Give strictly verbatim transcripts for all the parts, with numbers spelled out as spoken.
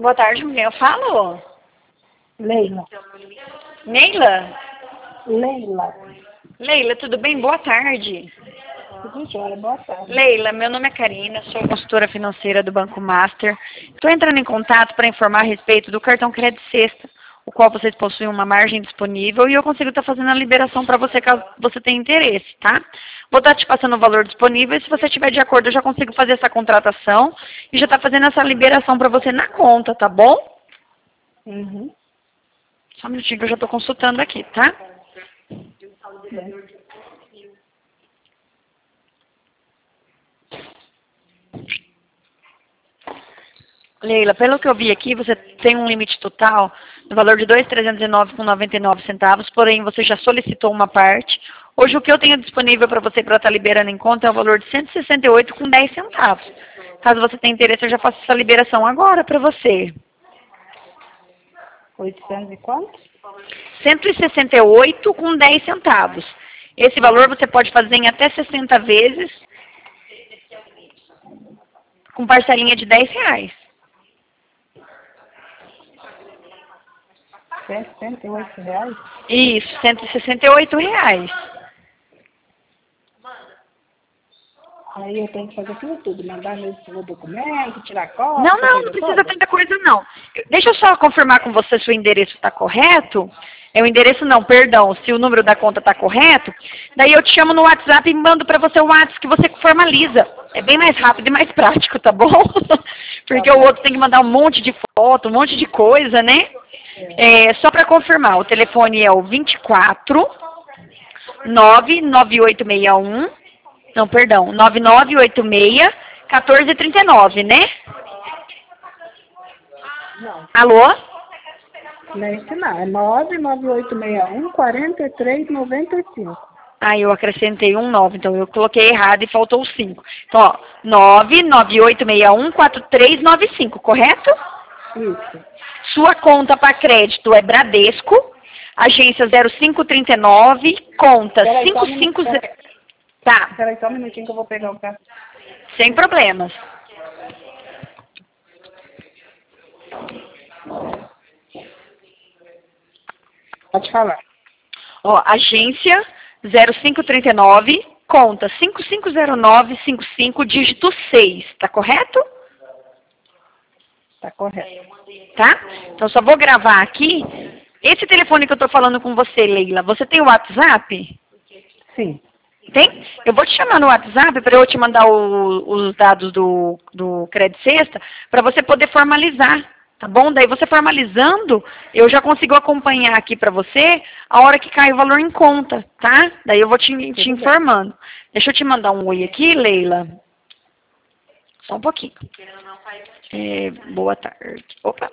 Boa tarde, com quem eu falo? Leila. Neila? Leila. Leila, tudo bem? Boa tarde. Tudo jóia, boa tarde. Leila, meu nome é Karina, sou consultora financeira do Banco Master. Estou entrando em contato para informar a respeito do cartão Crédito Sexta, o qual vocês possuem uma margem disponível e eu consigo estar fazendo a liberação para você caso você tenha interesse, tá? Vou estar te passando o valor disponível e se você estiver de acordo eu já consigo fazer essa contratação e já estar fazendo essa liberação para você na conta, tá bom? Uhum. Só um minutinho que eu já estou consultando aqui, tá? Bem. Leila, pelo que eu vi aqui, você tem um limite total no valor de dois mil trezentos e nove reais com noventa e nove centavos, porém você já solicitou uma parte. Hoje o que eu tenho disponível para você para estar liberando em conta é o valor de cento e sessenta e oito reais com dez centavos. Caso você tenha interesse, eu já faço essa liberação agora para você. oitocentos e quanto? cento e sessenta e oito reais com dez centavos. Esse valor você pode fazer em até sessenta vezes, com parcelinha de dez reais. sessenta e oito reais? Isso, cento e sessenta e oito reais. Aí eu tenho que fazer aquilo tudo, mandar meu, meu documento, tirar cópia. Não, não, coisa não precisa toda? tanta coisa não. Deixa eu só confirmar com você se o endereço está correto. É o endereço não, perdão, se o número da conta está correto. Daí eu te chamo no WhatsApp e mando para você o WhatsApp que você formaliza. É bem mais rápido e mais prático, tá bom? Porque Tá o bom. outro tem que mandar um monte de foto, um monte de coisa, né? É, só para confirmar, o telefone é o vinte e quatro, nove nove oito seis um, não, perdão, nove nove oito seis, um quatro três nove, né? Não, Alô? não é isso não. É nove nove oito seis um, quatro três nove cinco. Ah, eu acrescentei um nove, então eu coloquei errado e faltou o cinco. Então, ó, nove nove oito seis um, quatro três nove cinco, correto? Isso. Sua conta para crédito é Bradesco, agência zero cinco três nove, conta Peraí, só um cinco minuto, cinco zero. peraí. Tá, Peraí só um minutinho que eu vou pegar o cartão. sem problemas. Pode falar. Ó, agência zero cinco três nove, conta cinco cinco zero nove cinco cinco, dígito seis, tá correto? Tá correto. Tá? Então só vou gravar aqui. Esse telefone que eu tô falando com você, Leila, você tem o WhatsApp? Sim. Tem? Eu vou te chamar no WhatsApp para eu te mandar o- os dados do, do Crédito Sexta para você poder formalizar, tá bom? Daí você formalizando, eu já consigo acompanhar aqui para você a hora que cai o valor em conta, tá? Daí eu vou te, te Tudo bem. informando. Deixa eu te mandar um oi aqui, Leila. Só um pouquinho. É, boa tarde. Opa.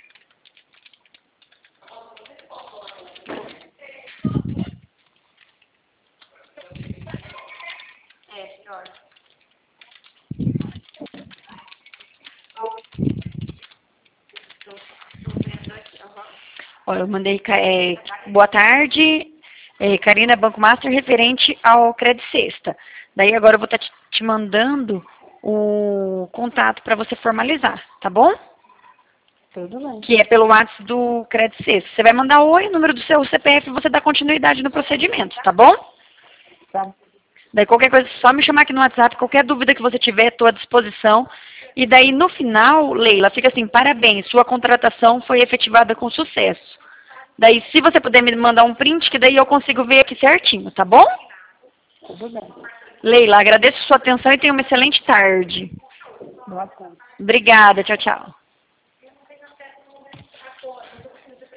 Ó, eu mandei, ca- é, boa tarde, é, Karina, Banco Master, referente ao Crédito Sexta. Daí agora eu vou estar te, te mandando o contato para você formalizar, tá bom? Tudo bem. Que é pelo WhatsApp do Crédito Sexta. Você vai mandar oi, o número do seu C P F e você dá continuidade no procedimento, tá bom? Tá. Daí qualquer coisa, só me chamar aqui no WhatsApp, qualquer dúvida que você tiver, estou à disposição. E daí no final, Leila, fica assim, parabéns, sua contratação foi efetivada com sucesso. Daí se você puder me mandar um print, que daí eu consigo ver aqui certinho, tá bom? Tudo bem. Leila, agradeço sua atenção e tenha uma excelente tarde. Boa tarde. Obrigada, tchau, tchau.